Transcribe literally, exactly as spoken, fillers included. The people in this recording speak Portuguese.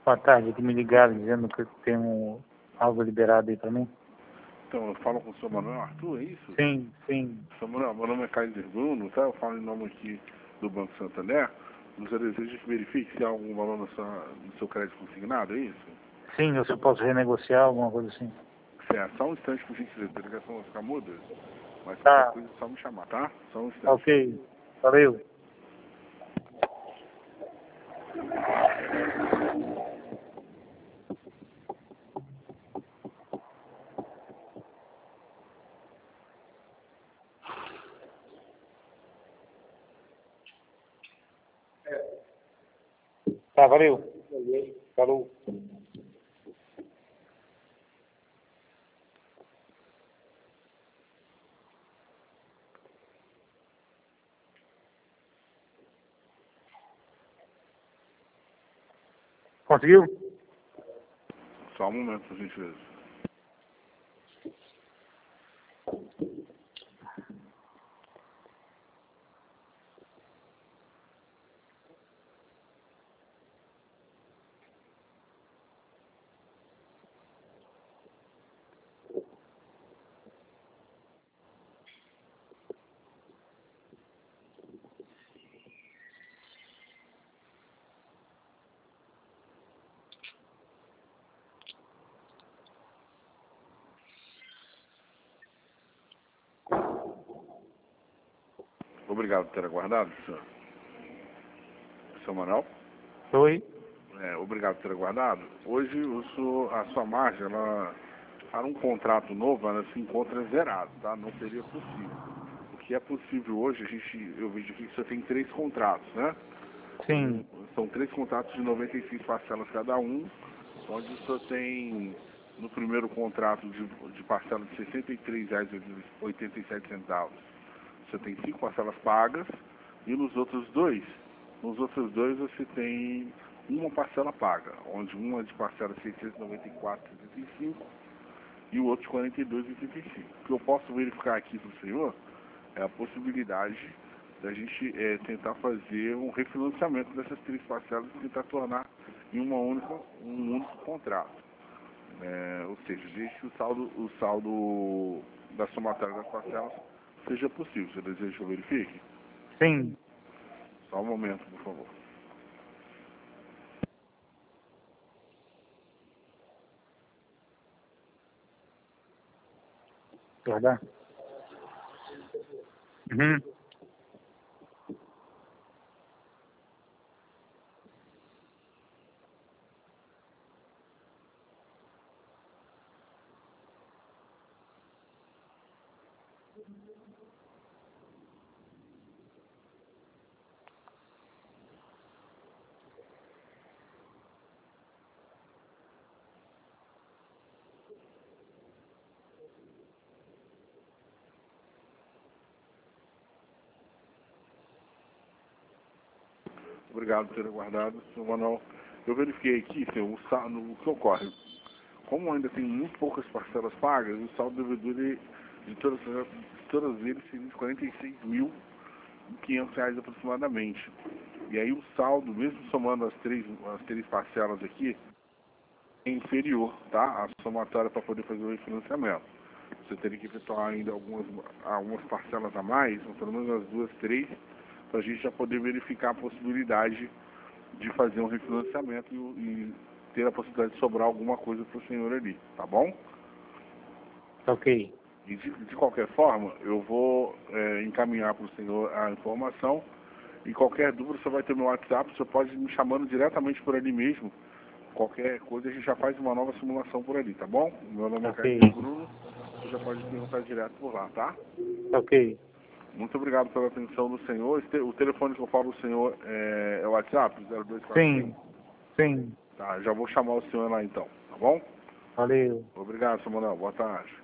Boa tarde, aqui me ligaram dizendo que tem um, algo liberado aí pra mim. Então, eu falo com o senhor Manuel Arthur, é isso? Sim, sim. Senhor Manuel, meu nome é Kaiser Bruno, tá? Eu falo em nome aqui do Banco Santander. Você deseja que verifique se há algum valor no seu, no seu crédito consignado, é isso? Sim, eu só posso renegociar alguma coisa assim. Certo, só um instante, por gentileza, a delegação vai ficar muda, mas Tá. qualquer coisa é só me chamar, tá? Só um instante. Ok, valeu. Tá, valeu. Falou. Conseguiu? Só um momento, por gentileza. Obrigado por ter aguardado, senhor. Senhor Manuel? Oi. É, obrigado por ter aguardado. Hoje o senhor, a sua margem, ela, para um contrato novo, ela se encontra zerada, tá? Não seria possível. O que é possível hoje, a gente, eu vejo aqui que você tem três contratos, né? Sim. Um, são três contratos de noventa e seis parcelas cada um, onde o senhor tem, no primeiro contrato de, de parcela de sessenta e três reais e oitenta e sete centavos, você tem cinco parcelas pagas, e nos outros dois, nos outros dois você tem uma parcela paga, onde uma é de parcela seiscentos e noventa e quatro reais e setenta e cinco centavos e o outro de quarenta e dois reais e oitenta e cinco centavos. O que eu posso verificar aqui para o senhor é a possibilidade da gente é, tentar fazer um refinanciamento dessas três parcelas e tentar tornar em uma única, um único contrato. É, ou seja, desde que o saldo, o saldo da somatória das parcelas seja possível. Você deseja que eu verifique? Sim. Só um momento, por favor. Guardar? Uhum. Obrigado por ter aguardado, senhor Manuel. Eu verifiquei aqui, senhor, o, saldo, o que ocorre. Como ainda tem muito poucas parcelas pagas, o saldo devedor de, de todas, de todas eles seria de quarenta e seis mil e quinhentos reais aproximadamente. E aí o saldo, mesmo somando as três, as três parcelas aqui, é inferior, tá? A somatória para poder fazer o refinanciamento. Você teria que efetuar ainda algumas, algumas parcelas a mais, ou pelo menos as duas, três, para a gente já poder verificar a possibilidade de fazer um refinanciamento e, e ter a possibilidade de sobrar alguma coisa para o senhor ali, tá bom? Ok. E de, de qualquer forma, eu vou é, encaminhar para o senhor a informação e qualquer dúvida você vai ter meu WhatsApp, você pode ir me chamando diretamente por ali mesmo. Qualquer coisa a gente já faz uma nova simulação por ali, tá bom? Meu nome é Ok. Caio Bruno, você já pode perguntar direto por lá, tá? Ok. Muito obrigado pela atenção do senhor. Este- O telefone que eu falo do senhor é, é o WhatsApp, zero dois quatro cinco? Sim. Sim. Tá, já vou chamar o senhor lá então, tá bom? Valeu. Obrigado, senhor Manuel. Boa tarde.